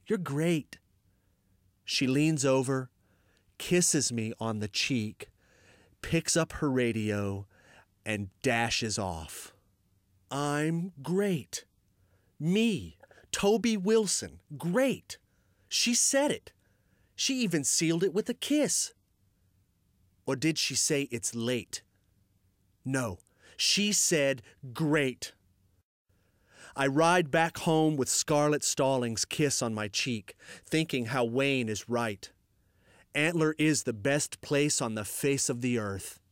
You're great. She leans over, kisses me on the cheek, picks up her radio, and dashes off. I'm great. Me, Toby Wilson, great. She said it. She even sealed it with a kiss. Or did she say it's late? No, she said great. I ride back home with Scarlett Stallings' kiss on my cheek, thinking how Wayne is right. Antler is the best place on the face of the earth.